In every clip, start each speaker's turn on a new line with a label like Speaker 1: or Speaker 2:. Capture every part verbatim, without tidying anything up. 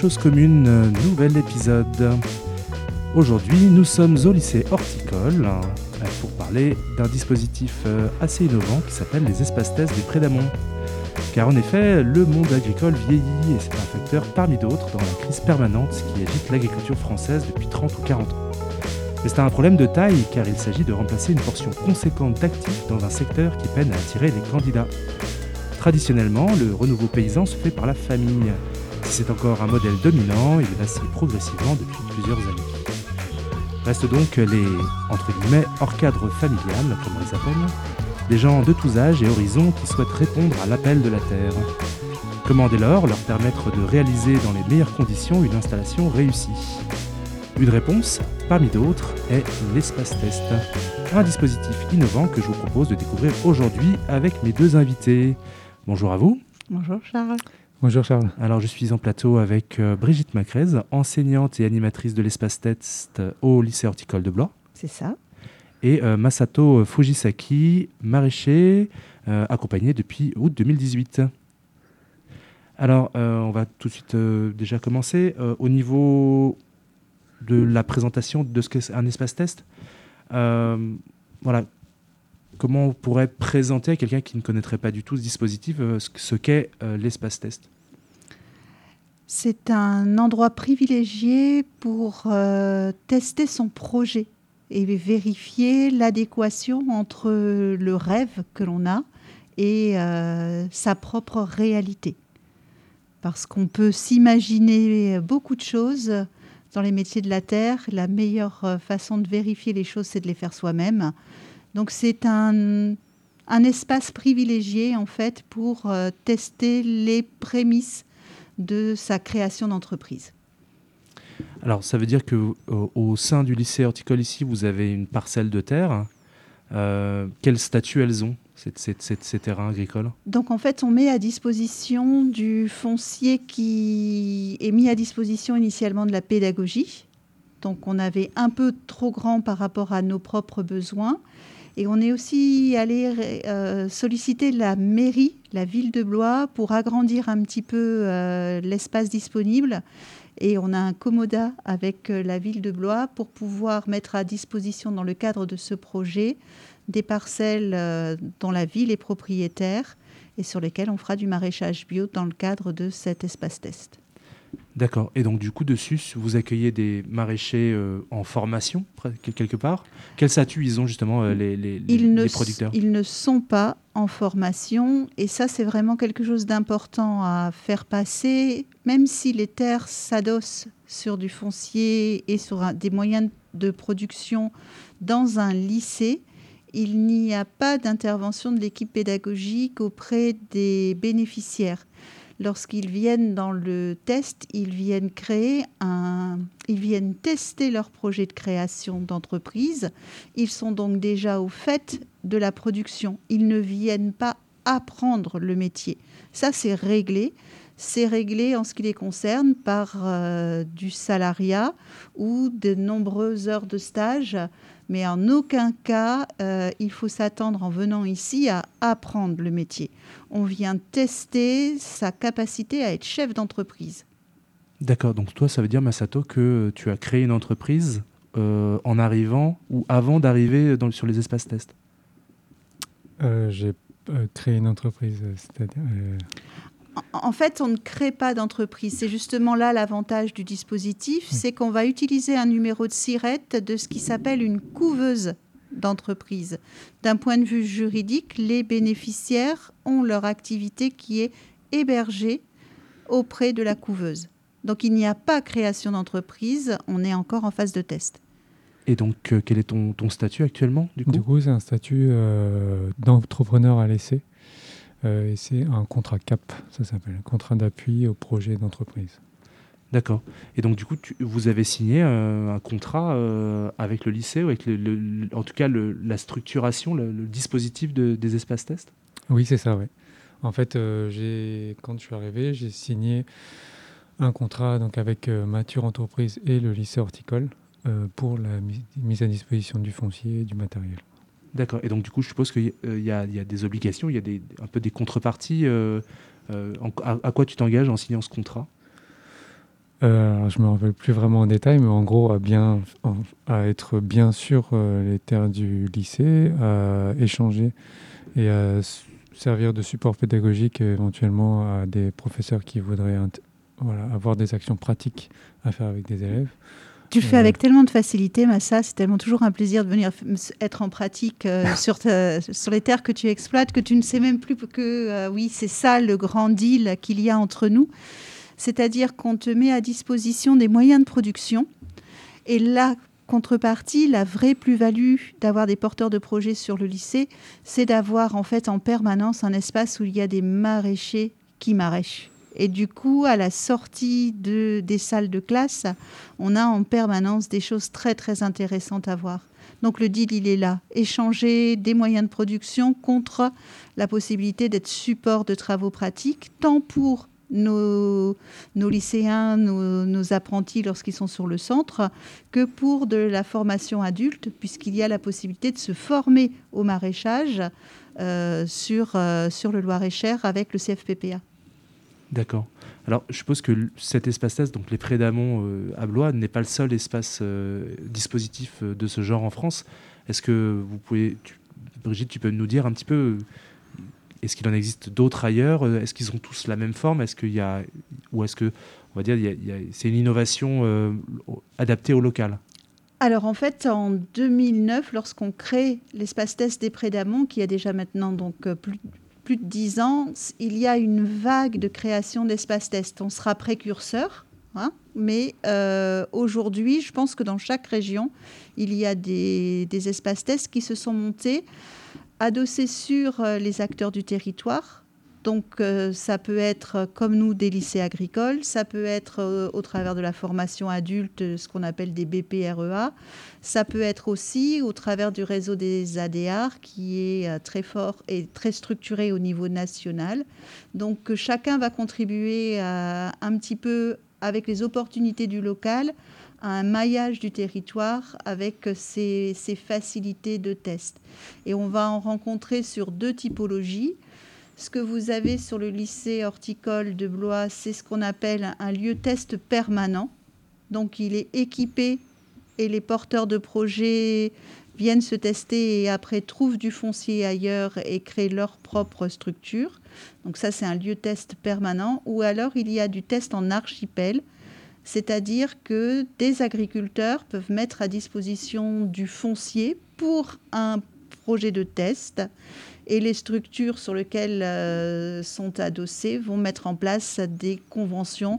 Speaker 1: Chose commune, euh, nouvel épisode. Aujourd'hui, nous sommes au lycée horticole euh, pour parler d'un dispositif euh, assez innovant qui s'appelle les espaces tests des Prés d'Amont. Car en effet, le monde agricole vieillit et c'est un facteur parmi d'autres dans la crise permanente qui agite l'agriculture française depuis trente ou quarante ans. Mais c'est un problème de taille car il s'agit de remplacer une portion conséquente d'actifs dans un secteur qui peine à attirer les candidats. Traditionnellement, le renouveau paysan se fait par la famille. Si c'est encore un modèle dominant, il vacille progressivement depuis plusieurs années. Restent donc les, entre guillemets, hors cadre familial, comme on les appelle, des gens de tous âges et horizons qui souhaitent répondre à l'appel de la terre. Comment dès lors leur permettre de réaliser dans les meilleures conditions une installation réussie ? Une réponse, parmi d'autres, est l'espace test, un dispositif innovant que je vous propose de découvrir aujourd'hui avec mes deux invités. Bonjour à vous.
Speaker 2: Bonjour Charles.
Speaker 3: Bonjour Charles.
Speaker 1: Alors je suis en plateau avec euh, Brigitte Macrez, enseignante et animatrice de l'espace test au lycée horticole de Blois.
Speaker 2: C'est ça.
Speaker 1: Et euh, Masato Fujisaki, maraîcher, euh, accompagné depuis août deux mille dix-huit. Alors euh, on va tout de suite euh, déjà commencer. Euh, au niveau de la présentation de ce qu'est un espace test, euh, voilà. Comment on pourrait présenter à quelqu'un qui ne connaîtrait pas du tout ce dispositif euh, ce qu'est euh, l'espace test ?
Speaker 2: C'est un endroit privilégié pour euh, tester son projet et vérifier l'adéquation entre le rêve que l'on a et euh, sa propre réalité. Parce qu'on peut s'imaginer beaucoup de choses dans les métiers de la terre. La meilleure façon de vérifier les choses, c'est de les faire soi-même. Donc c'est un, un espace privilégié en fait pour euh, tester les prémices de sa création d'entreprise.
Speaker 1: Alors ça veut dire qu'au au sein du lycée horticole ici, vous avez une parcelle de terre. Euh, quel statut elles ont, ces, ces, ces, ces terrains agricoles ?
Speaker 2: Donc en fait on met à disposition du foncier qui est mis à disposition initialement de la pédagogie. Donc on avait un peu trop grand par rapport à nos propres besoins. Et on est aussi allé euh, solliciter la mairie, la ville de Blois, pour agrandir un petit peu euh, l'espace disponible. Et on a un commodat avec euh, la ville de Blois pour pouvoir mettre à disposition, dans le cadre de ce projet, des parcelles euh, dont la ville est propriétaire et sur lesquelles on fera du maraîchage bio dans le cadre de cet espace test.
Speaker 1: D'accord. Et donc, du coup, dessus, vous accueillez des maraîchers euh, en formation, quelque part. Quel statut ils ont, justement, euh, les, les,
Speaker 2: ils
Speaker 1: les
Speaker 2: ne,
Speaker 1: producteurs ?
Speaker 2: Ils ne sont pas en formation. Et ça, c'est vraiment quelque chose d'important à faire passer. Même si les terres s'adossent sur du foncier et sur un, des moyens de production dans un lycée, il n'y a pas d'intervention de l'équipe pédagogique auprès des bénéficiaires. Lorsqu'ils viennent dans le test, ils viennent créer un, ils viennent tester leur projet de création d'entreprise. Ils sont donc déjà au fait de la production. Ils ne viennent pas apprendre le métier. Ça, c'est réglé. C'est réglé en ce qui les concerne par euh, du salariat ou de nombreuses heures de stage. Mais en aucun cas, euh, il faut s'attendre en venant ici à apprendre le métier. On vient tester sa capacité à être chef d'entreprise.
Speaker 1: D'accord, donc toi, ça veut dire, Masato, que tu as créé une entreprise euh, en arrivant ou avant d'arriver dans, sur les espaces tests ?
Speaker 3: euh, J'ai euh, créé une entreprise, c'est-à-dire... Euh...
Speaker 2: En fait, on ne crée pas d'entreprise. C'est justement là l'avantage du dispositif, oui. C'est qu'on va utiliser un numéro de SIRET de ce qui s'appelle une couveuse d'entreprise. D'un point de vue juridique, les bénéficiaires ont leur activité qui est hébergée auprès de la couveuse. Donc, il n'y a pas création d'entreprise, on est encore en phase de test.
Speaker 1: Et donc, euh, quel est ton, ton statut actuellement, du coup ?
Speaker 3: Du coup, c'est un statut euh, d'entrepreneur à l'essai. Euh, et c'est un contrat C A P, ça s'appelle, contrat d'appui au projet d'entreprise.
Speaker 1: D'accord. Et donc, du coup, tu, vous avez signé euh, un contrat euh, avec le lycée, avec le, le, le, en tout cas le, la structuration, le, le dispositif de, des espaces tests ?
Speaker 3: Oui, c'est ça, oui. En fait, euh, j'ai, quand je suis arrivé, j'ai signé un contrat donc, avec euh, Mature Entreprise et le lycée horticole euh, pour la mise, mise à disposition du foncier et du matériel.
Speaker 1: D'accord. Et donc, du coup, je suppose qu'il euh, y, y a des obligations, il y a des, un peu des contreparties. Euh, euh, en, à, à quoi tu t'engages en signant ce contrat ?
Speaker 3: Euh, alors, je me rappelle plus vraiment en détail, mais en gros, à, bien, à être bien sur euh, les terres du lycée, à échanger et à s- servir de support pédagogique euh, éventuellement à des professeurs qui voudraient int- voilà, avoir des actions pratiques à faire avec des élèves.
Speaker 2: Tu le fais
Speaker 3: Euh,
Speaker 2: avec tellement de facilité, Massa. C'est tellement toujours un plaisir de venir f- être en pratique euh, sur, ta- sur les terres que tu exploites que tu ne sais même plus que, euh, oui, c'est ça le grand deal qu'il y a entre nous. C'est-à-dire qu'on te met à disposition des moyens de production. Et la contrepartie, la vraie plus-value d'avoir des porteurs de projets sur le lycée, c'est d'avoir en fait en permanence un espace où il y a des maraîchers qui maraîchent. Et du coup, à la sortie de, des salles de classe, on a en permanence des choses très très intéressantes à voir. Donc le deal, il est là. Échanger des moyens de production contre la possibilité d'être support de travaux pratiques, tant pour nos, nos lycéens, nos, nos apprentis lorsqu'ils sont sur le centre, que pour de la formation adulte, puisqu'il y a la possibilité de se former au maraîchage euh, sur, euh, sur le Loir-et-Cher avec le C F P P A.
Speaker 1: D'accord. Alors, je suppose que l- cet espace test, donc les Prés d'Amont euh, à Blois, n'est pas le seul espace euh, dispositif euh, de ce genre en France. Est-ce que vous pouvez, tu- Brigitte, tu peux nous dire un petit peu, euh, est-ce qu'il en existe d'autres ailleurs? Euh, Est-ce qu'ils ont tous la même forme? Est-ce qu'il y a, ou est-ce que, on va dire, il y a- il y a- c'est une innovation euh, au- adaptée au local?
Speaker 2: Alors en fait, en deux mille neuf, lorsqu'on crée l'espace test des Prés d'Amont, qui a déjà maintenant donc euh, plus, plus de dix ans, il y a une vague de création d'espace test. On sera précurseur, hein, mais euh, aujourd'hui, je pense que dans chaque région, il y a des, des espaces tests qui se sont montés, adossés sur euh, les acteurs du territoire. Donc, euh, ça peut être, euh, comme nous, des lycées agricoles. Ça peut être, euh, au travers de la formation adulte, euh, ce qu'on appelle des B P R E A. Ça peut être aussi au travers du réseau des A D R, qui est euh, très fort et très structuré au niveau national. Donc, euh, chacun va contribuer à, un petit peu, avec les opportunités du local, à un maillage du territoire avec ces, ces facilités de test. Et on va en rencontrer sur deux typologies. Ce que vous avez sur le lycée horticole de Blois, c'est ce qu'on appelle un lieu test permanent. Donc, il est équipé et les porteurs de projets viennent se tester et après trouvent du foncier ailleurs et créent leur propre structure. Donc ça, c'est un lieu test permanent. Ou alors, il y a du test en archipel, c'est-à-dire que des agriculteurs peuvent mettre à disposition du foncier pour un projet de test. Et les structures sur lesquelles euh, sont adossées vont mettre en place des conventions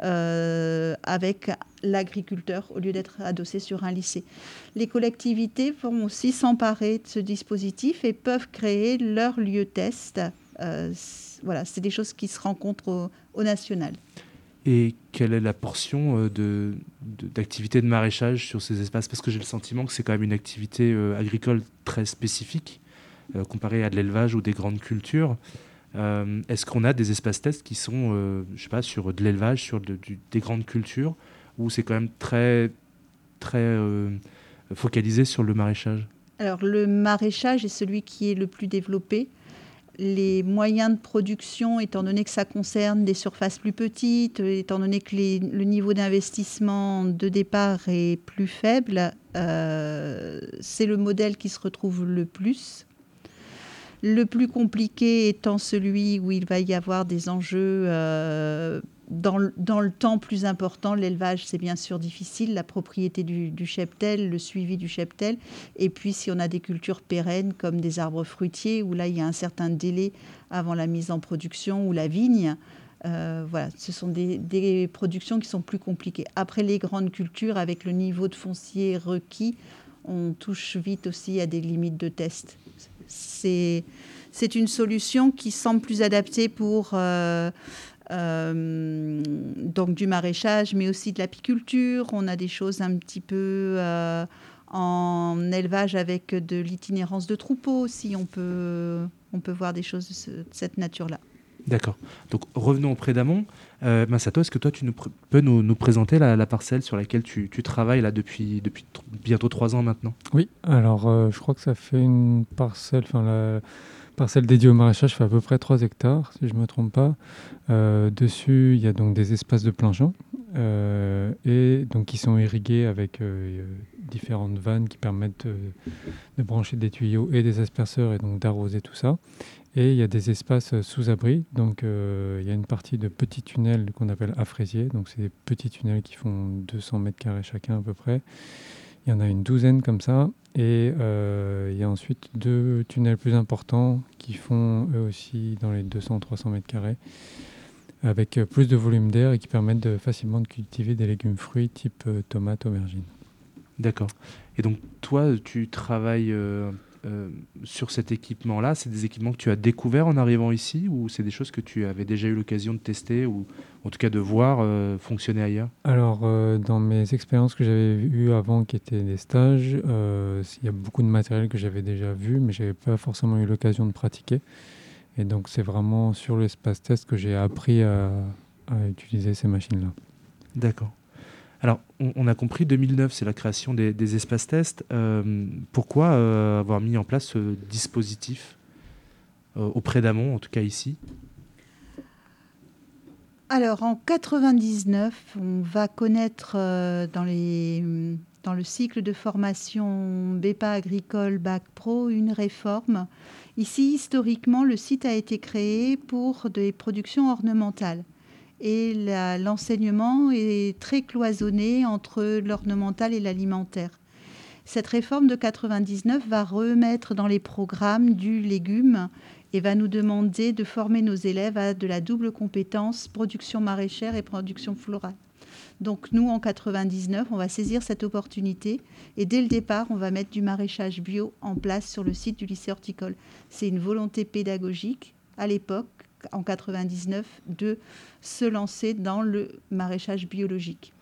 Speaker 2: euh, avec l'agriculteur au lieu d'être adossées sur un lycée. Les collectivités vont aussi s'emparer de ce dispositif et peuvent créer leur lieu test. Euh, voilà, c'est des choses qui se rencontrent au, au national.
Speaker 1: Et quelle est la portion euh, de, de- d'activité de maraîchage sur ces espaces? Parce que j'ai le sentiment que c'est quand même une activité euh, agricole très spécifique, euh, comparée à de l'élevage ou des grandes cultures. Euh, est-ce qu'on a des espaces tests qui sont, euh, je sais pas, sur de l'élevage, sur de- du- des grandes cultures, ou c'est quand même très, très euh, focalisé sur le maraîchage?
Speaker 2: Alors, le maraîchage est celui qui est le plus développé. Les moyens de production, étant donné que ça concerne des surfaces plus petites, étant donné que les, le niveau d'investissement de départ est plus faible, euh, c'est le modèle qui se retrouve le plus. Le plus compliqué étant celui où il va y avoir des enjeux euh, dans, le- dans le temps plus important. L'élevage, c'est bien sûr difficile, la propriété du, du cheptel, le suivi du cheptel. Et puis, si on a des cultures pérennes comme des arbres fruitiers, où là, il y a un certain délai avant la mise en production, ou la vigne, euh, voilà, ce sont des, des productions qui sont plus compliquées. Après les grandes cultures, avec le niveau de foncier requis, on touche vite aussi à des limites de test. C'est, c'est une solution qui semble plus adaptée pour euh, euh, donc du maraîchage, mais aussi de l'apiculture. On a des choses un petit peu euh, en élevage avec de l'itinérance de troupeaux aussi. On peut, on peut voir des choses de, ce- de cette nature-là.
Speaker 1: D'accord. Donc revenons auprès d'Amont. Euh, Massato, est-ce que toi tu nous pr- peux nous, nous présenter la, la parcelle sur laquelle tu, tu travailles là depuis, depuis tr- bientôt trois ans maintenant?
Speaker 3: Oui, alors euh, je crois que ça fait une parcelle, enfin la parcelle dédiée au maraîchage fait à peu près trois hectares, si je ne me trompe pas. Euh, dessus, il y a donc des espaces de plein champ euh, et donc qui sont irrigués avec euh, différentes vannes qui permettent euh, de brancher des tuyaux et des asperceurs et donc d'arroser tout ça. Et il y a des espaces sous abri, donc euh, il y a une partie de petits tunnels qu'on appelle à fraisier, donc c'est des petits tunnels qui font deux cents mètres carrés chacun à peu près. Il y en a une douzaine comme ça, et euh, il y a ensuite deux tunnels plus importants qui font eux aussi dans les deux cents à trois cents mètres carrés, avec plus de volume d'air et qui permettent de, facilement de cultiver des légumes fruits type euh, tomates, aubergines.
Speaker 1: D'accord. Et donc toi, tu travailles euh, euh, sur cet équipement-là. C'est des équipements que tu as découverts en arrivant ici, ou c'est des choses que tu avais déjà eu l'occasion de tester, ou en tout cas de voir euh, fonctionner ailleurs?
Speaker 3: Alors, euh, dans mes expériences que j'avais eues avant, qui étaient des stages, euh, il y a beaucoup de matériel que j'avais déjà vu, mais je n'avais pas forcément eu l'occasion de pratiquer. Et donc, c'est vraiment sur l'espace test que j'ai appris à, à utiliser ces machines-là.
Speaker 1: D'accord. Alors, on, on a compris, deux mille neuf, c'est la création des, des espaces tests. Euh, pourquoi euh, avoir mis en place ce dispositif euh, auprès d'Amont, en tout cas ici?
Speaker 2: Alors, en quatre-vingt-dix-neuf, on va connaître euh, dans, les, dans le cycle de formation B E P A agricole Bac Pro une réforme. Ici, historiquement, le site a été créé pour des productions ornementales. Et la, l'enseignement est très cloisonné entre l'ornemental et l'alimentaire. Cette réforme de quatre-vingt-dix-neuf va remettre dans les programmes du légume et va nous demander de former nos élèves à de la double compétence, production maraîchère et production florale. Donc nous, en quatre-vingt-dix-neuf, on va saisir cette opportunité et dès le départ, on va mettre du maraîchage bio en place sur le site du lycée horticole. C'est une volonté pédagogique à l'époque, en quatre-vingt-dix-neuf, de se lancer dans le maraîchage biologique.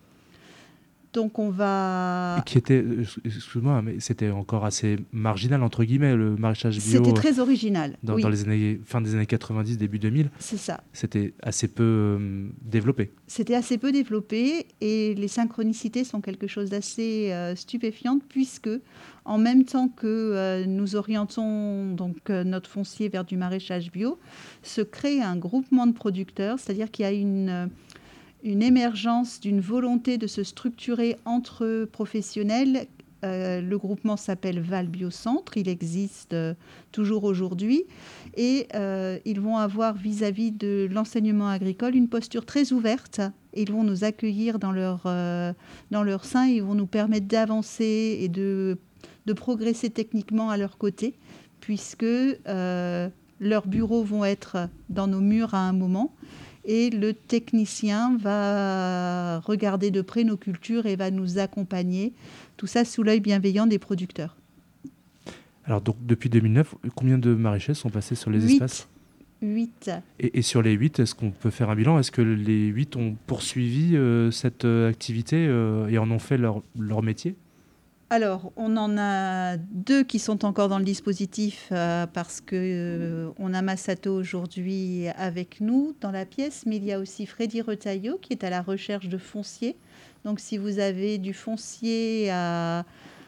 Speaker 2: Donc on va...
Speaker 1: Et qui était, excuse-moi, mais c'était encore assez marginal, entre guillemets, le maraîchage bio.
Speaker 2: C'était très original,
Speaker 1: dans,
Speaker 2: oui.
Speaker 1: dans les années, fin des années quatre-vingt-dix, début deux mille.
Speaker 2: C'est ça.
Speaker 1: C'était assez peu euh, développé.
Speaker 2: C'était assez peu développé et les synchronicités sont quelque chose d'assez euh, stupéfiant puisque en même temps que euh, nous orientons donc, euh, notre foncier vers du maraîchage bio, se crée un groupement de producteurs, c'est-à-dire qu'il y a une... Euh, une émergence d'une volonté de se structurer entre professionnels. Euh, le groupement s'appelle Val Biocentre, il existe euh, toujours aujourd'hui et euh, ils vont avoir vis-à-vis de l'enseignement agricole une posture très ouverte. Ils vont nous accueillir dans leur, euh, dans leur sein, ils vont nous permettre d'avancer et de, de progresser techniquement à leur côté puisque euh, leurs bureaux vont être dans nos murs à un moment. Et le technicien va regarder de près nos cultures et va nous accompagner. Tout ça sous l'œil bienveillant des producteurs.
Speaker 1: Alors, donc, depuis deux mille neuf, combien de maraîchers sont passés sur les
Speaker 2: huit.
Speaker 1: espaces?
Speaker 2: huit.
Speaker 1: Et, et sur les huit, est-ce qu'on peut faire un bilan? Est-ce que les huit ont poursuivi euh, cette euh, activité euh, et en ont fait leur, leur métier?
Speaker 2: Alors, on en a deux qui sont encore dans le dispositif euh, parce qu'on euh, a Massato aujourd'hui avec nous dans la pièce, mais il y a aussi Freddy Retailleau qui est à la recherche de foncier. Donc, si vous avez du foncier à,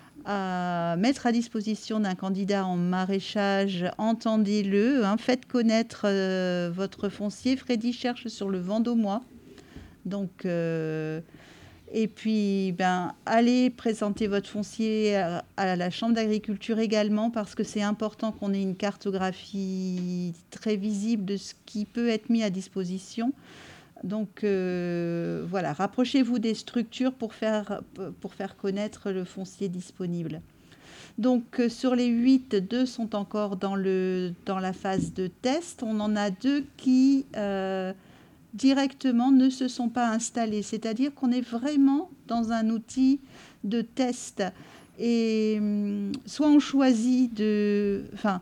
Speaker 2: à mettre à disposition d'un candidat en maraîchage, entendez-le, hein, faites connaître euh, votre foncier. Freddy cherche sur le Vendômois. Donc... Euh, Et puis, ben, allez présenter votre foncier à, à la Chambre d'agriculture également, parce que c'est important qu'on ait une cartographie très visible de ce qui peut être mis à disposition. Donc, euh, voilà, rapprochez-vous des structures pour faire, pour faire connaître le foncier disponible. Donc, euh, sur les huit, deux sont encore dans, le, dans la phase de test. On en a deux qui... Euh, directement ne se sont pas installés. C'est-à-dire qu'on est vraiment dans un outil de test. Et soit on choisit de... Enfin,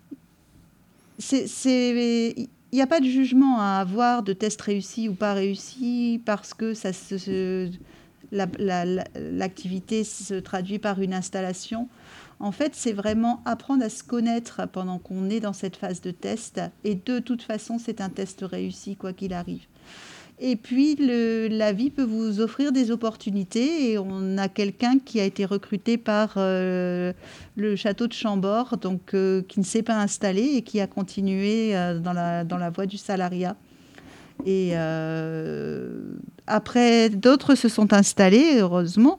Speaker 2: c'est, c'est, il n'y a pas de jugement à avoir de test réussi ou pas réussi parce que ça se, la, la, la, l'activité se traduit par une installation. En fait, c'est vraiment apprendre à se connaître pendant qu'on est dans cette phase de test. Et de toute façon, c'est un test réussi, quoi qu'il arrive. Et puis, le, la vie peut vous offrir des opportunités. Et on a quelqu'un qui a été recruté par euh, le château de Chambord, donc, euh, qui ne s'est pas installé et qui a continué euh, dans, la, dans la voie du salariat. Et euh, après, d'autres se sont installés, heureusement.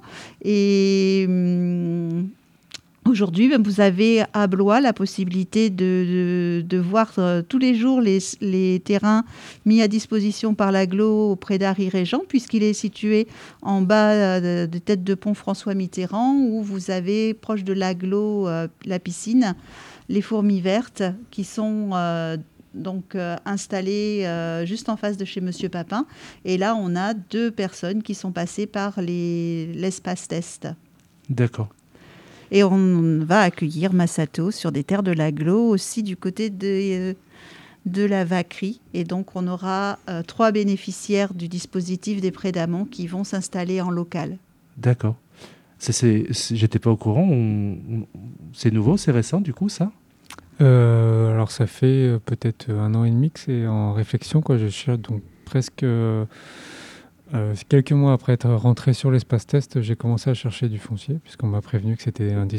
Speaker 2: Et hum, aujourd'hui, ben, vous avez à Blois la possibilité de, de, de voir euh, tous les jours les, les terrains mis à disposition par l'agglo auprès d'Harry Régent, puisqu'il est situé en bas euh, des têtes de pont François Mitterrand, où vous avez, proche de l'agglo, euh, la piscine, les fourmis vertes, qui sont euh, donc euh, installées euh, juste en face de chez Monsieur Papin. Et là, on a deux personnes qui sont passées par les, l'espace test.
Speaker 1: D'accord.
Speaker 2: Et on va accueillir Massato sur des terres de l'agglo, aussi du côté de, de la Vacquerie. Et donc, on aura euh, trois bénéficiaires du dispositif des prêts d'amont qui vont s'installer en local.
Speaker 1: D'accord. C'est, c'est, c'est, j'étais pas au courant. On, on, c'est nouveau, c'est récent, du coup, ça
Speaker 3: euh, Alors, ça fait euh, peut-être un an et demi que c'est en réflexion, quoi. Je cherche donc presque... Euh, Euh, quelques mois après être rentré sur l'espace test, j'ai commencé à chercher du foncier, puisqu'on m'a prévenu que c'était un,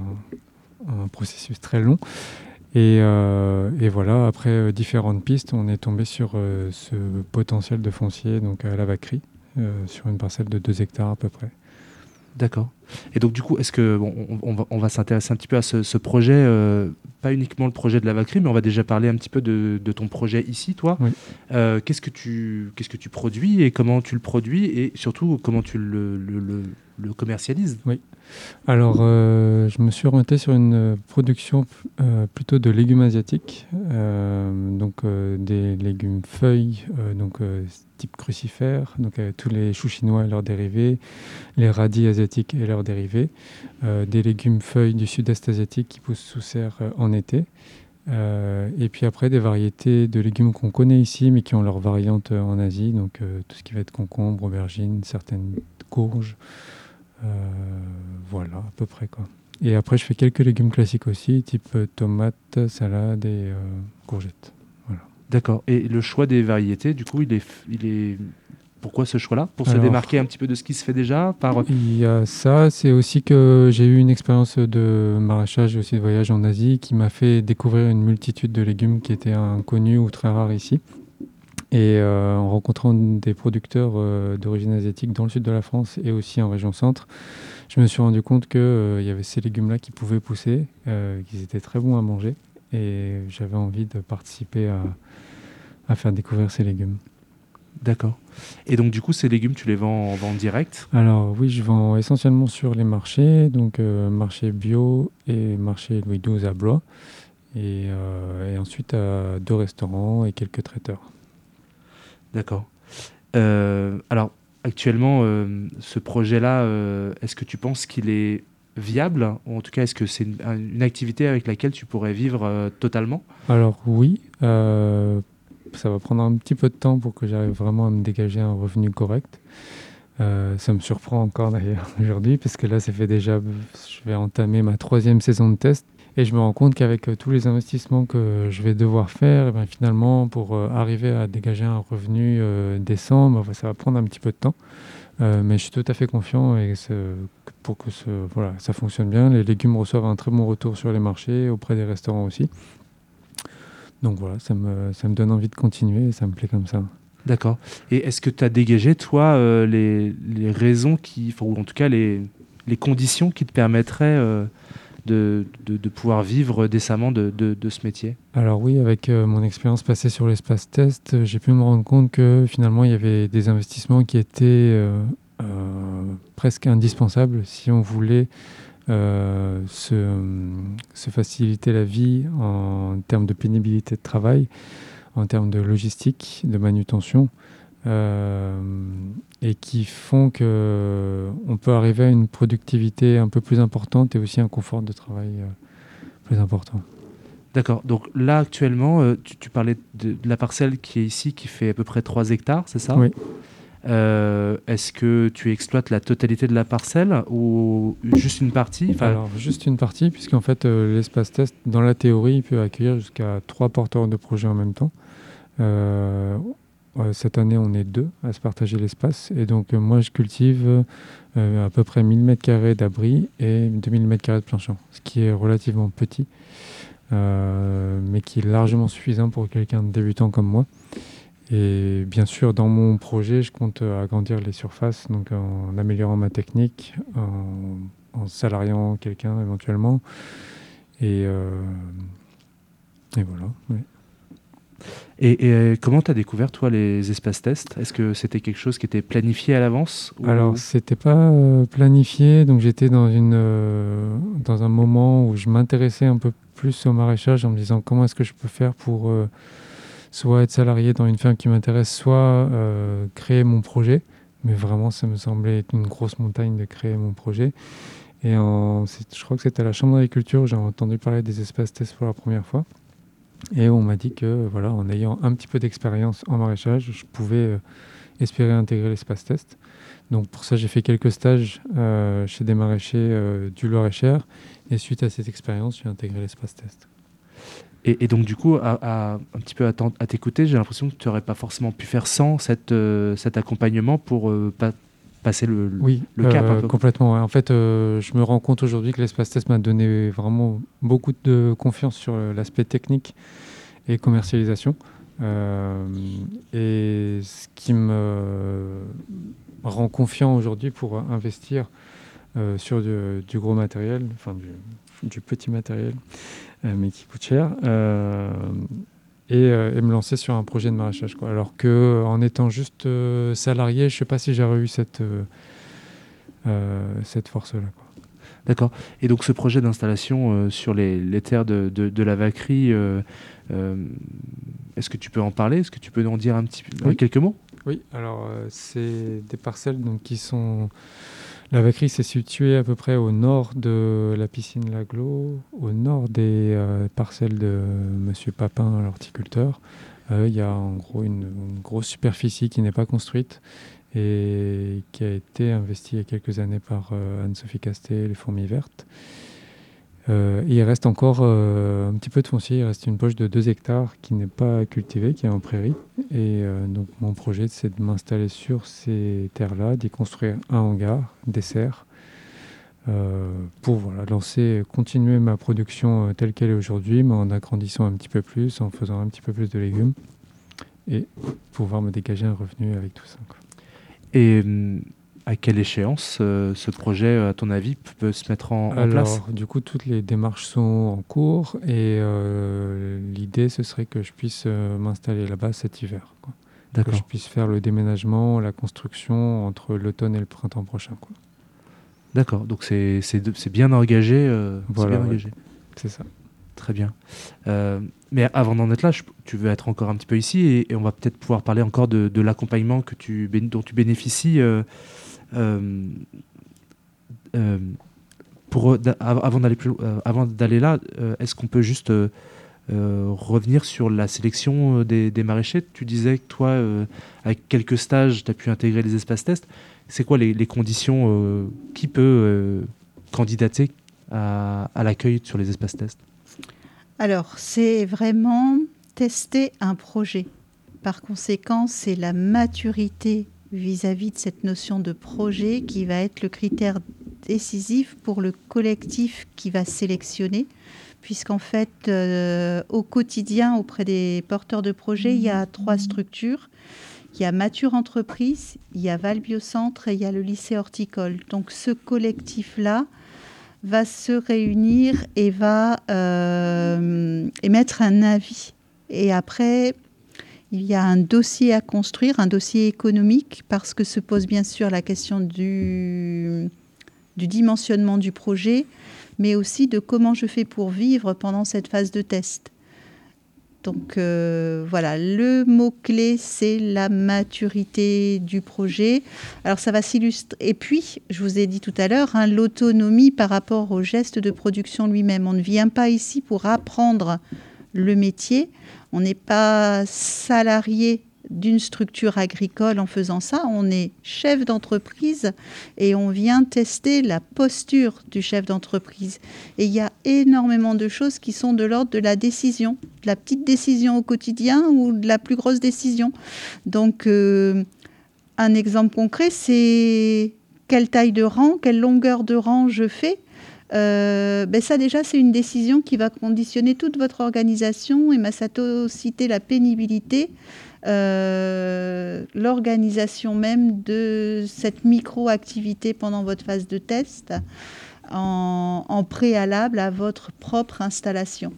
Speaker 3: un, un processus très long. Et, euh, et voilà, après euh, différentes pistes, on est tombé sur euh, ce potentiel de foncier donc à la Vacquerie, euh, sur une parcelle de deux hectares à peu près.
Speaker 1: D'accord. Et donc du coup, est-ce que bon, on, on, va, on va s'intéresser un petit peu à ce, ce projet, euh, pas uniquement le projet de la Vacquerie, mais on va déjà parler un petit peu de, de ton projet ici, toi.
Speaker 3: Oui.
Speaker 1: Euh, qu'est-ce que tu, qu'est-ce que tu produis et comment tu le produis et surtout comment tu le, le, le, le commercialises?
Speaker 3: Oui. Alors, euh, je me suis orienté sur une production euh, plutôt de légumes asiatiques, euh, donc euh, des légumes feuilles, euh, donc euh, type crucifère, donc avec tous les choux chinois et leurs dérivés, les radis asiatiques et leurs dérivés, euh, des légumes feuilles du sud-est asiatique qui poussent sous serre euh, en été, euh, et puis après des variétés de légumes qu'on connaît ici mais qui ont leurs variantes euh, en Asie, donc euh, tout ce qui va être concombre, aubergines, certaines courges. Euh, voilà, à peu près, quoi. Et après, je fais quelques légumes classiques aussi, type euh, tomates, salade et euh, courgettes. Voilà.
Speaker 1: D'accord. Et le choix des variétés, du coup, il est, il est... Pourquoi ce choix-là? Pour
Speaker 3: Alors,
Speaker 1: se démarquer un petit peu de ce qui se fait déjà par...
Speaker 3: Il y a ça, c'est aussi que j'ai eu une expérience de maraîchage et aussi de voyage en Asie qui m'a fait découvrir une multitude de légumes qui étaient inconnus ou très rares ici. Et euh, en rencontrant des producteurs euh, d'origine asiatique dans le sud de la France et aussi en région centre, je me suis rendu compte qu'il euh, y avait ces légumes-là qui pouvaient pousser, euh, qu'ils étaient très bons à manger. Et j'avais envie de participer à, à faire découvrir ces légumes.
Speaker 1: D'accord. Et donc du coup, ces légumes, tu les vends en vente directe?
Speaker 3: Alors oui, je vends essentiellement sur les marchés, donc euh, marché bio et marché Louis douze à Blois. Et, euh, et ensuite à deux restaurants et quelques traiteurs.
Speaker 1: D'accord. Euh, alors, actuellement, euh, ce projet-là, euh, est-ce que tu penses qu'il est viable? Ou en tout cas, est-ce que c'est une, une activité avec laquelle tu pourrais vivre euh, totalement?
Speaker 3: Alors oui, euh, ça va prendre un petit peu de temps pour que j'arrive vraiment à me dégager un revenu correct. Euh, ça me surprend encore d'ailleurs aujourd'hui, parce que là, ça fait déjà, je vais entamer ma troisième saison de test. Et je me rends compte qu'avec euh, tous les investissements que je vais devoir faire, et bien, finalement, pour euh, arriver à dégager un revenu euh, décent, ben, ça va prendre un petit peu de temps. Euh, mais je suis tout à fait confiant et ce, pour que ce, voilà, ça fonctionne bien. Les légumes reçoivent un très bon retour sur les marchés, auprès des restaurants aussi. Donc voilà, ça me, ça me donne envie de continuer et ça me plaît comme ça.
Speaker 1: D'accord. Et est-ce que tu as dégagé, toi, euh, les, les raisons qui, ou en tout cas les, les conditions qui te permettraient... Euh, De, de, de pouvoir vivre décemment de, de, de ce métier?
Speaker 3: Alors oui, avec euh, mon expérience passée sur l'espace test, euh, j'ai pu me rendre compte que finalement il y avait des investissements qui étaient euh, euh, presque indispensables si on voulait euh, se, se faciliter la vie en termes de pénibilité de travail, en termes de logistique, de manutention. Euh, et qui font qu'on peut arriver à une productivité un peu plus importante et aussi un confort de travail euh, plus important.
Speaker 1: D'accord. Donc là, actuellement, euh, tu, tu parlais de, de la parcelle qui est ici, qui fait à peu près trois hectares, c'est ça?
Speaker 3: Oui.
Speaker 1: Euh, est-ce que tu exploites la totalité de la parcelle ou juste une partie? Enfin...
Speaker 3: Alors, juste une partie, puisqu'en fait, euh, l'espace test, dans la théorie, il peut accueillir jusqu'à trois porteurs de projets en même temps. Euh, Cette année, on est deux à se partager l'espace. Et donc, euh, moi, je cultive euh, à peu près mille mètres carrés d'abri et deux mille mètres carrés de planchon, ce qui est relativement petit, euh, mais qui est largement suffisant pour quelqu'un de débutant comme moi. Et bien sûr, dans mon projet, je compte agrandir les surfaces, donc en améliorant ma technique, en, en salariant quelqu'un éventuellement. Et, euh, et voilà. Oui.
Speaker 1: Et, et comment tu as découvert, toi, les espaces tests? Est-ce que c'était quelque chose qui était planifié à l'avance ou...
Speaker 3: Alors, c'était pas euh, planifié, donc j'étais dans, une, euh, dans un moment où je m'intéressais un peu plus au maraîchage en me disant comment est-ce que je peux faire pour euh, soit être salarié dans une ferme qui m'intéresse, soit euh, créer mon projet. Mais vraiment, ça me semblait être une grosse montagne de créer mon projet. Et en, je crois que c'était à la Chambre d'agriculture où j'ai entendu parler des espaces tests pour la première fois. Et on m'a dit que, voilà, en ayant un petit peu d'expérience en maraîchage, je pouvais euh, espérer intégrer l'espace test. Donc pour ça, j'ai fait quelques stages euh, chez des maraîchers euh, du Loir-et-Cher. Et suite à cette expérience, j'ai intégré l'espace test.
Speaker 1: Et, et donc du coup, à, à, un petit peu à, à t'écouter, j'ai l'impression que tu n'aurais pas forcément pu faire sans cette, euh, cet accompagnement pour euh, pas passer le,
Speaker 3: oui,
Speaker 1: le cap
Speaker 3: euh,
Speaker 1: un peu.
Speaker 3: Complètement. Ouais. En fait, euh, je me rends compte aujourd'hui que l'espace test m'a donné vraiment beaucoup de confiance sur l'aspect technique et commercialisation. Euh, et ce qui me rend confiant aujourd'hui pour investir euh, sur du, du gros matériel, enfin du, du petit matériel, euh, mais qui coûte cher. Euh, Et, euh, et me lancer sur un projet de maraîchage, quoi. Alors qu'en étant juste euh, salarié, je ne sais pas si j'aurais eu cette, euh, euh, cette force-là, quoi.
Speaker 1: D'accord. Et donc ce projet d'installation euh, sur les, les terres de, de, de la Vacquerie, euh, euh, est-ce que tu peux en parler? Est-ce que tu peux en dire un petit,
Speaker 3: oui.
Speaker 1: quelques mots?
Speaker 3: Oui, alors euh, c'est des parcelles donc, qui sont... La Vacquerie, c'est situé à peu près au nord de la piscine Laglo, au nord des euh, parcelles de Monsieur Papin, l'horticulteur. Euh, il y a en gros une, une grosse superficie qui n'est pas construite et qui a été investie il y a quelques années par euh, Anne-Sophie Castet, les Fourmis Vertes. Euh, il reste encore euh, un petit peu de foncier, il reste une poche de deux hectares qui n'est pas cultivée, qui est en prairie. Et euh, donc mon projet, c'est de m'installer sur ces terres-là, d'y construire un hangar, des serres, euh, pour voilà, lancer, continuer ma production euh, telle qu'elle est aujourd'hui, mais en agrandissant un petit peu plus, en faisant un petit peu plus de légumes, et pouvoir me dégager un revenu avec tout ça, quoi.
Speaker 1: Et hum, à quelle échéance euh, ce projet, à ton avis, peut se mettre en, en
Speaker 3: Alors,
Speaker 1: place?
Speaker 3: du coup, toutes les démarches sont en cours et euh, l'idée, ce serait que je puisse euh, m'installer là-bas cet hiver, quoi. Que je puisse faire le déménagement, la construction entre l'automne et le printemps prochain, quoi.
Speaker 1: D'accord, donc c'est, c'est, c'est bien engagé. Euh,
Speaker 3: voilà,
Speaker 1: c'est bien
Speaker 3: ouais.
Speaker 1: engagé.
Speaker 3: C'est ça.
Speaker 1: Très bien. Euh, mais avant d'en être là, je, tu veux être encore un petit peu ici et, et on va peut-être pouvoir parler encore de, de l'accompagnement que tu, dont tu bénéficies. Euh, euh, euh, pour, avant, d'aller plus, euh, avant d'aller là, euh, est-ce qu'on peut juste euh, euh, revenir sur la sélection des, des maraîchers? Tu disais que toi, euh, avec quelques stages, tu as pu intégrer les espaces tests. C'est quoi les, les conditions euh, Qui peut euh, candidater à, à l'accueil sur les espaces tests?
Speaker 2: Alors, c'est vraiment tester un projet. Par conséquent, c'est la maturité vis-à-vis de cette notion de projet qui va être le critère décisif pour le collectif qui va sélectionner, puisqu'en fait, euh, au quotidien, auprès des porteurs de projets, il y a trois structures. Il y a Mature Entreprise, il y a Val Biocentre et il y a le lycée horticole. Donc ce collectif-là va se réunir et va euh, émettre un avis. Et après, il y a un dossier à construire, un dossier économique, parce que se pose bien sûr la question du, du dimensionnement du projet, mais aussi de comment je fais pour vivre pendant cette phase de test. Donc euh, voilà, le mot-clé, c'est la maturité du projet. Alors ça va s'illustrer. Et puis, je vous ai dit tout à l'heure, hein, l'autonomie par rapport au geste de production lui-même. On ne vient pas ici pour apprendre le métier. On n'est pas salarié d'une structure agricole en faisant ça. On est chef d'entreprise et on vient tester la posture du chef d'entreprise. Et il y a énormément de choses qui sont de l'ordre de la décision, de la petite décision au quotidien ou de la plus grosse décision. Donc, euh, un exemple concret, c'est quelle taille de rang, quelle longueur de rang je fais. Euh, ben ça déjà c'est une décision qui va conditionner toute votre organisation. Et Masato citait la pénibilité. euh, l'organisation même de cette micro-activité pendant votre phase de test en, en préalable à votre propre installation.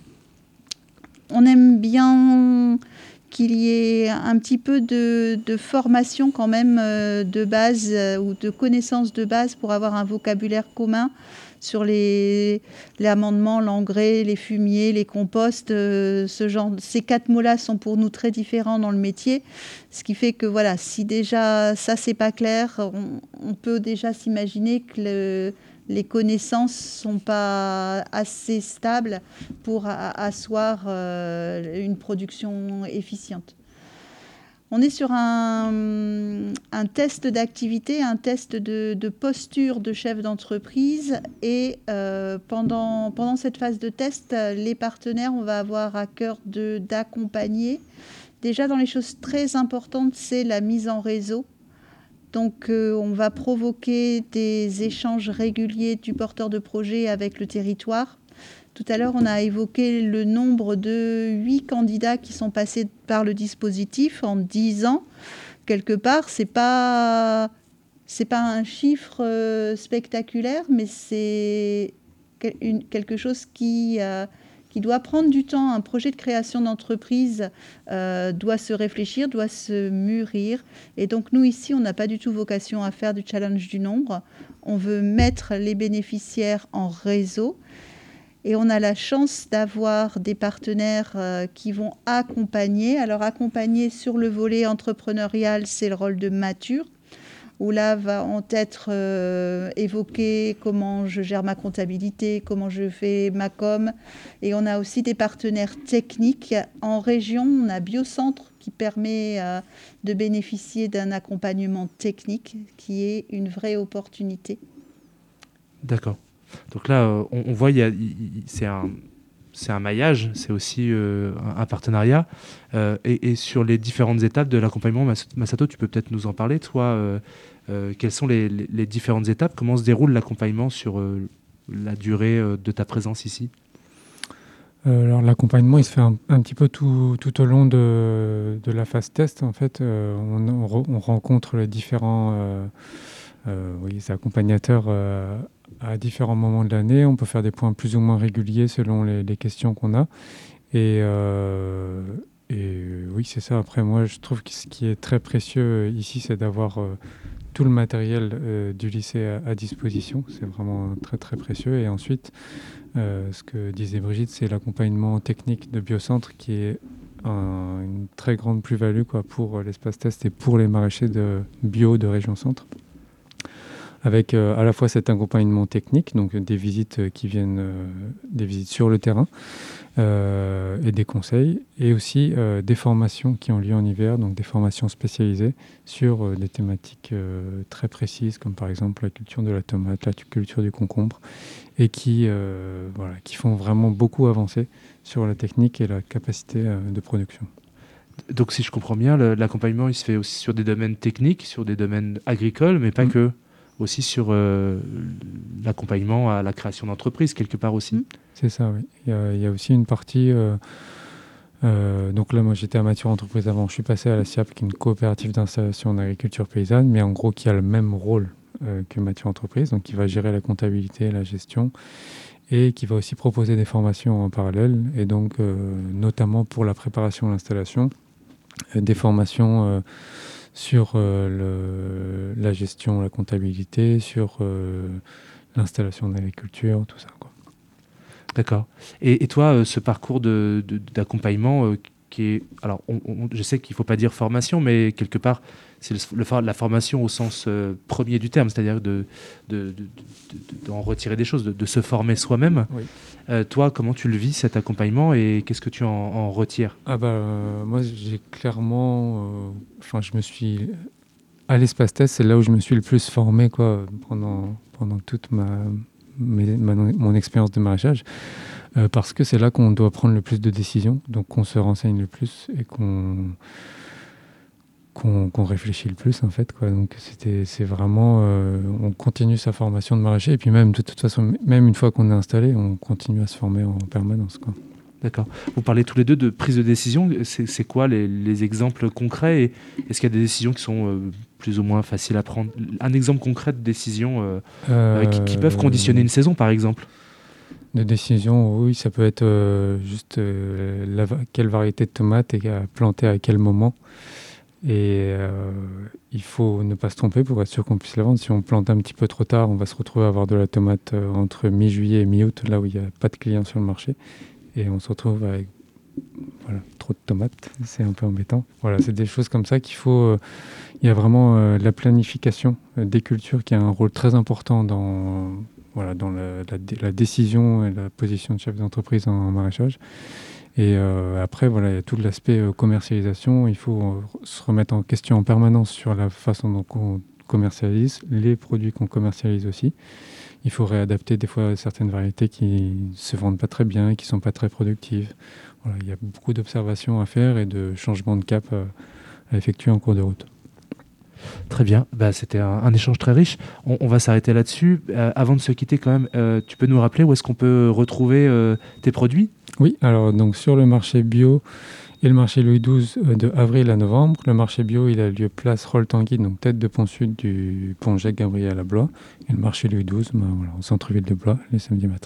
Speaker 2: On aime bien qu'il y ait un petit peu de, de formation quand même euh, de base euh, ou de connaissances de base pour avoir un vocabulaire commun sur les, les amendements, l'engrais, les fumiers, les composts. Euh, ce genre, ces quatre mots-là sont pour nous très différents dans le métier, ce qui fait que voilà, si déjà ça c'est pas clair, on, on peut déjà s'imaginer que le, les connaissances sont pas assez stables pour asseoir euh, une production efficiente. On est sur un, un test d'activité, un test de, de posture de chef d'entreprise et euh, pendant, pendant cette phase de test, les partenaires, on va avoir à cœur de, d'accompagner. Déjà, dans les choses très importantes, c'est la mise en réseau. Donc, euh, on va provoquer des échanges réguliers du porteur de projet avec le territoire. Tout à l'heure, on a évoqué le nombre de huit candidats qui sont passés par le dispositif en dix ans. Quelque part, ce n'est pas, c'est pas un chiffre euh, spectaculaire, mais c'est une, quelque chose qui... Euh, qui doit prendre du temps. Un projet de création d'entreprise euh, doit se réfléchir, doit se mûrir. Et donc, nous, ici, on n'a pas du tout vocation à faire du challenge du nombre. On veut mettre les bénéficiaires en réseau. Et on a la chance d'avoir des partenaires euh, qui vont accompagner. Alors, accompagner sur le volet entrepreneurial, c'est le rôle de Mature, où là vont être euh, évoqué comment je gère ma comptabilité, comment je fais ma com. Et on a aussi des partenaires techniques. En région, on a Biocentre qui permet euh, de bénéficier d'un accompagnement technique qui est une vraie opportunité.
Speaker 1: D'accord. Donc là, euh, on, on voit, il y a, il, c'est un... c'est un maillage, c'est aussi euh, un partenariat. Euh, et, et sur les différentes étapes de l'accompagnement, Masato, tu peux peut-être nous en parler, toi, euh, euh, quelles sont les, les, les différentes étapes? Comment se déroule l'accompagnement sur euh, la durée euh, de ta présence ici?
Speaker 3: euh, Alors l'accompagnement, il se fait un, un petit peu tout, tout au long de, de la phase test. En fait, euh, on, on, re, on rencontre les différents euh, euh, oui, les accompagnateurs euh, à différents moments de l'année. On peut faire des points plus ou moins réguliers selon les, les questions qu'on a. Et, euh, et oui, c'est ça. Après, moi, je trouve que ce qui est très précieux ici, c'est d'avoir euh, tout le matériel euh, du lycée à, à disposition. C'est vraiment très, très précieux. Et ensuite, euh, ce que disait Brigitte, c'est l'accompagnement technique de Biocentre qui est un, une très grande plus-value quoi, pour l'espace test et pour les maraîchers de bio de Région Centre. Avec euh, à la fois cet accompagnement technique, donc des visites euh, qui viennent, euh, des visites sur le terrain euh, et des conseils, et aussi euh, des formations qui ont lieu en hiver, donc des formations spécialisées sur euh, des thématiques euh, très précises, comme par exemple la culture de la tomate, la culture du concombre, et qui, euh, voilà, qui font vraiment beaucoup avancer sur la technique et la capacité euh, de production.
Speaker 1: Donc si je comprends bien, le, l'accompagnement il se fait aussi sur des domaines techniques, sur des domaines agricoles, mais pas mmh. que. Aussi sur euh, l'accompagnement à la création d'entreprise, quelque part aussi.
Speaker 3: C'est ça, oui. Il y a, il y a aussi une partie... Euh, euh, donc là, moi, j'étais à Mature Entreprise avant. Je suis passé à la C I A P, qui est une coopérative d'installation en agriculture paysanne, mais en gros, qui a le même rôle euh, que Mature Entreprise, donc qui va gérer la comptabilité, la gestion, et qui va aussi proposer des formations en parallèle, et donc euh, notamment pour la préparation de l'installation, euh, des formations... Euh, sur euh, le, la gestion, la comptabilité, sur euh, l'installation de l'agriculture, tout ça, quoi.
Speaker 1: D'accord. Et, et toi, euh, ce parcours de, de, d'accompagnement euh, qui est... Alors, on, on, je sais qu'il ne faut pas dire formation, mais quelque part, c'est le, le, la formation au sens euh, premier du terme, c'est-à-dire de, de, de, de, de, d'en retirer des choses, de, de se former soi-même.
Speaker 3: Oui.
Speaker 1: Euh, toi, comment tu le vis, cet accompagnement, et qu'est-ce que tu en, en retires?
Speaker 3: Ah bah, euh, moi, j'ai clairement... Enfin, euh, je me suis... À l'espace test, c'est là où je me suis le plus formé, quoi, pendant, pendant toute ma, mes, ma, mon expérience de maraîchage, euh, parce que c'est là qu'on doit prendre le plus de décisions, donc qu'on se renseigne le plus et qu'on... Qu'on, qu'on réfléchit le plus en fait, quoi. Donc c'était, c'est vraiment euh, on continue sa formation de maraîcher et puis même de toute façon même une fois qu'on est installé on continue à se former en permanence, quoi.
Speaker 1: D'accord. Vous parlez tous les deux de prise de décision. C'est, c'est quoi les, les exemples concrets et est-ce qu'il y a des décisions qui sont euh, plus ou moins faciles à prendre? Un exemple concret de décision euh, euh, qui, qui peuvent conditionner une saison, par exemple?
Speaker 3: De décision, oui, ça peut être euh, juste euh, la, quelle variété de tomates est à planter à quel moment. Et euh, il faut ne pas se tromper pour être sûr qu'on puisse la vendre. Si on plante un petit peu trop tard, on va se retrouver à avoir de la tomate euh, entre mi-juillet et mi-août, là où il n'y a pas de clients sur le marché. Et on se retrouve avec voilà, trop de tomates. C'est un peu embêtant. Voilà, c'est des choses comme ça qu'il faut... Euh, il y a vraiment euh, la planification euh, des cultures qui a un rôle très important dans, voilà, dans la, la, la décision et la position de chef d'entreprise en, en maraîchage. Et euh, après, voilà, il y a tout l'aspect euh, commercialisation. Il faut euh, se remettre en question en permanence sur la façon dont on commercialise, les produits qu'on commercialise aussi. Il faut réadapter des fois certaines variétés qui ne se vendent pas très bien, qui ne sont pas très productives. Voilà, il y a beaucoup d'observations à faire et de changements de cap euh, à effectuer en cours de route.
Speaker 1: Très bien, bah, c'était un, un échange très riche. On, on va s'arrêter là-dessus. Euh, avant de se quitter quand même, euh, tu peux nous rappeler où est-ce qu'on peut retrouver euh, tes produits ?
Speaker 3: Oui, alors donc sur le marché bio et le marché Louis douze euh, de avril à novembre. Le marché bio, il a lieu place Rolle-Tanguy, donc tête de pont sud du pont Jacques-Gabriel à Blois. Et le marché Louis douze, bah, voilà, au centre-ville de Blois, les samedis matins.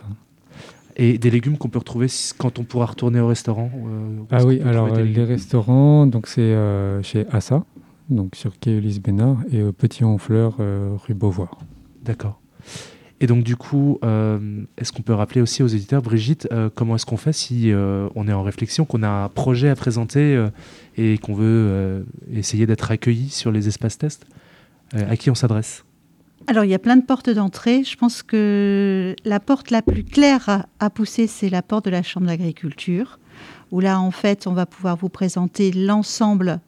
Speaker 1: Et des légumes qu'on peut retrouver quand on pourra retourner au restaurant euh,
Speaker 3: Ah oui, alors euh, les restaurants, donc c'est euh, chez Assa, donc sur quai Ulysse Bénard, et au Petit Honfleur, euh, rue Beauvoir.
Speaker 1: D'accord. Et donc du coup, euh, est-ce qu'on peut rappeler aussi aux éditeurs, Brigitte, euh, comment est-ce qu'on fait si euh, on est en réflexion, qu'on a un projet à présenter euh, et qu'on veut euh, essayer d'être accueilli sur les espaces tests, euh, à qui on s'adresse ?
Speaker 2: Alors, il y a plein de portes d'entrée. Je pense que la porte la plus claire à, à pousser, c'est la porte de la Chambre d'agriculture, où là, en fait, on va pouvoir vous présenter l'ensemble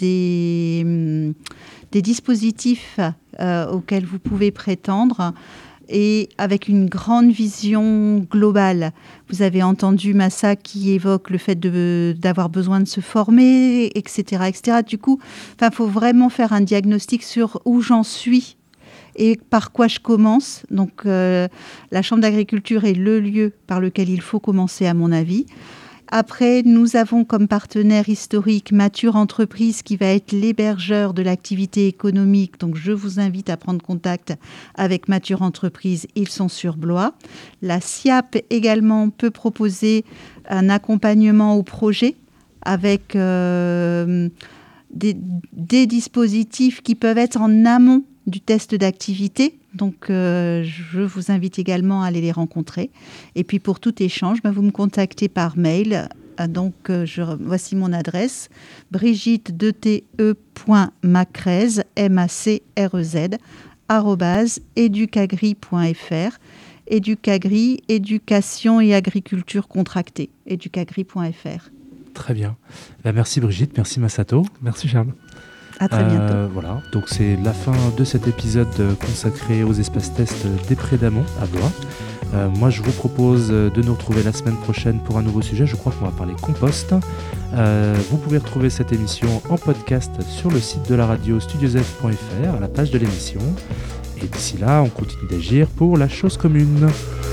Speaker 2: des, des dispositifs euh, auxquels vous pouvez prétendre, et avec une grande vision globale. Vous avez entendu Massa qui évoque le fait de, d'avoir besoin de se former, et cetera, et cetera. Du coup, il faut vraiment faire un diagnostic sur où j'en suis et par quoi je commence. Donc, euh, la Chambre d'agriculture est le lieu par lequel il faut commencer, à mon avis. Après, nous avons comme partenaire historique Mature Entreprise qui va être l'hébergeur de l'activité économique. Donc, je vous invite à prendre contact avec Mature Entreprise. Ils sont sur Blois. La S I A P également peut proposer un accompagnement au projet avec euh, des, des dispositifs qui peuvent être en amont du test d'activité. Donc, euh, je vous invite également à aller les rencontrer. Et puis, pour tout échange, bah, vous me contactez par mail. Donc, euh, je, voici mon adresse, brigitte deux t e point macrez, M A C R E Z, arobase educagri point f r. Educagri, éducation et agriculture contractée, educagri point f r.
Speaker 1: Très bien. Bah, merci Brigitte, merci Massato.
Speaker 3: Merci Charles.
Speaker 2: À très bientôt.
Speaker 1: Euh, voilà, donc c'est la fin de cet épisode consacré aux espaces tests des Prés d'Amont à Blois. Euh, moi, je vous propose de nous retrouver la semaine prochaine pour un nouveau sujet. Je crois qu'on va parler compost. Euh, vous pouvez retrouver cette émission en podcast sur le site de la radio studiosf point f r, à la page de l'émission. Et d'ici là, on continue d'agir pour la chose commune.